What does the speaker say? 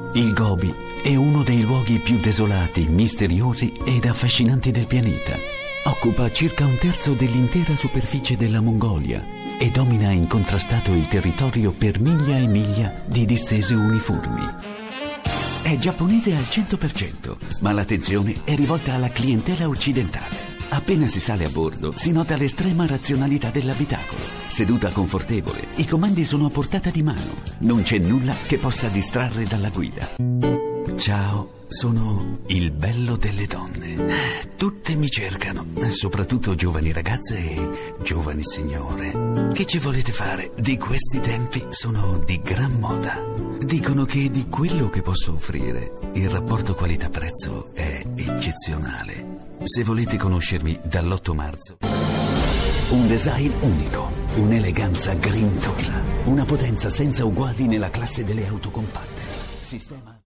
Il Gobi è uno dei luoghi più desolati, misteriosi ed affascinanti del pianeta. Occupa circa un terzo dell'intera superficie della Mongolia e domina incontrastato il territorio per miglia e miglia di distese uniformi. È giapponese al 100%, ma l'attenzione è rivolta alla clientela occidentale. Appena si sale a bordo, si nota l'estrema razionalità dell'abitacolo. Seduta confortevole, i comandi sono a portata di mano. Non c'è nulla che possa distrarre dalla guida. Ciao, sono il bello delle donne. Tutte mi cercano, soprattutto giovani ragazze e giovani signore. Che ci volete fare? Di questi tempi sono di gran moda. Dicono che di quello che posso offrire, il rapporto qualità-prezzo è eccezionale. Se volete conoscermi dall'8 marzo, un design unico, un'eleganza grintosa, una potenza senza uguali nella classe delle auto compatte. Sistema